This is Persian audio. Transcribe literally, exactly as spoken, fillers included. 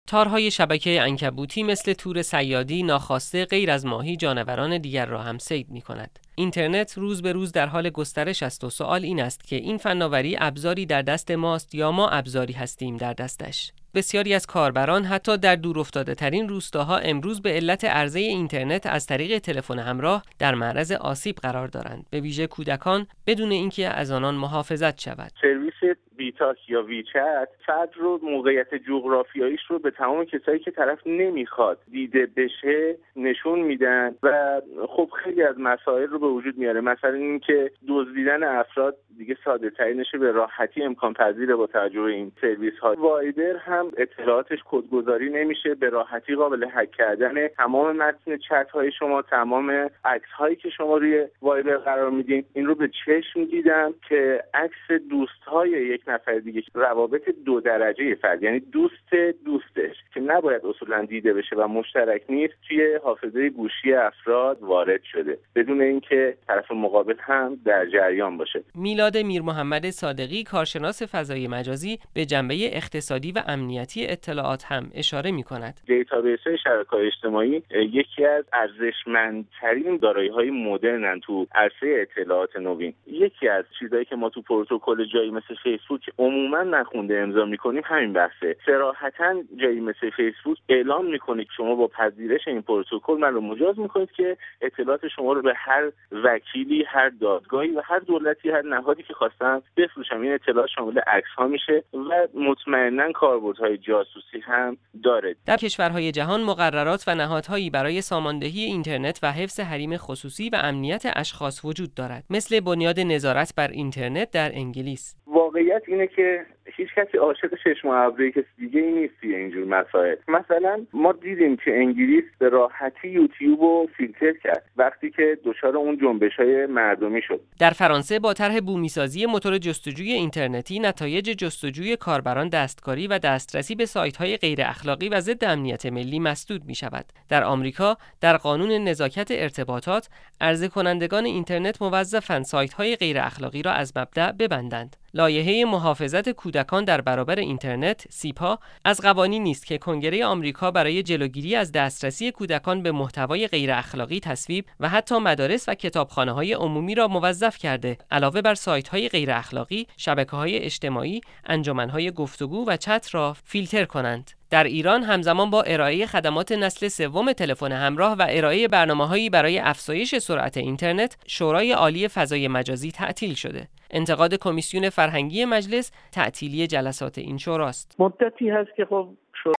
تارهای شبکه عنکبوتی مثل تور صیادی ناخواسته غیر از ماهی جانوران دیگر را هم صید می‌کند. اینترنت روز به روز در حال گسترش است و سوال این است که این فناوری ابزاری در دست ماست یا ما ابزاری هستیم در دستش. بسیاری از کاربران حتی در دورافتاده ترین روستاها امروز به علت عرضه اینترنت از طریق تلفن همراه در معرض آسیب قرار دارند، به ویژه کودکان، بدون اینکه از آنان محافظت شود. سرویس بیتاک یا ویچت فرد رو موقعیت جغرافیاییش رو به تمام کسایی که طرف نمیخواد دیده بشه نشون میدن و خب خیلی از مسائل رو به وجود میاره. مثلا اینکه دزدیدن افراد دیگه ساده ترینشه، به راحتی امکان پذیره با توجه به این سرویس ها. وایبر هم اطلاعاتش کدگذاری نمیشه، به راحتی قابل هک کردن. تمام متن چت های شما، تمام عکس هایی که شما روی وایبر قرار میدین این رو به چشم دیدن که عکس دوست های یک نفر دیگه، روابط دو درجه فرد، یعنی دوست دوستش که نباید اصولا دیده بشه و مشترک نیست، توی حافظه گوشی افراد وارد شده بدون اینکه طرف مقابل هم در جریان باشه. میلاد میرمحمد صادقی، کارشناس فضای مجازی، به جنبه اقتصادی و امنیتی اطلاعات هم اشاره می‌کند. دیتابیس‌های شبکه‌های اجتماعی یکی از ارزشمندترین دارایی‌های مدرنن تو عرصه اطلاعات نوین. یکی از چیزایی که ما تو پروتکل جایی مثل فیسبوک عموما نخونده امضا می‌کنیم همین بحثه. صراحتاً جایی مثل فیسبوک اعلام می‌کنه که شما با پذیرش این پروتکل من رو مجاز می‌کنید که اطلاعات شما رو به هر وکیلی، هر دادگاهی و هر دولتی، هر نهادی که خواستن بفروشم. این اطلاعات شامل عکس‌ها میشه و مطمئناً کاربردهای جاسوسی هم داره. در کشورهای جهان مقررات و نهادهایی برای ساماندهی اینترنت و حفظ حریم خصوصی و امنیت اشخاص وجود دارد، مثل بنیاد نظارت بر اینترنت در انگلیس. واقعیت اینه که هیچ کسی عاشق چشم و ابروی کسی دیگه ای نیست توی اینجور مسائل. مثلا ما دیدیم که انگلیس به راحتی یوتیوب رو فیلتر کرد وقتی که دچار اون جنبش‌های مردمی شد. در فرانسه با طرح بومی‌سازی موتور جستجوی اینترنتی نتایج جستجوی کاربران دستکاری و دسترسی به سایت‌های غیر اخلاقی و ضد امنیت ملی مسدود می‌شود. در آمریکا در قانون نزاکت ارتباطات عرضه کنندگان اینترنت موظفند سایت‌های غیر اخلاقی را از مبدأ ببندند. لایحه محافظت کودکان در برابر اینترنت سیپا از قوانینی است که کنگره آمریکا برای جلوگیری از دسترسی کودکان به محتوای غیر اخلاقی تصویب و حتی مدارس و کتابخانه‌های عمومی را موظف کرده علاوه بر سایت‌های غیر اخلاقی، شبکه‌های اجتماعی، انجمن‌های گفتگو و چت را فیلتر کنند. در ایران همزمان با ارائه خدمات نسل سوم تلفن همراه و ارائه برنامه‌هایی برای افزایش سرعت اینترنت، شورای عالی فضای مجازی تعطیل شده. انتقاد کمیسیون فرهنگی مجلس تعطیلی جلسات این شوراست. مدتی هست که خب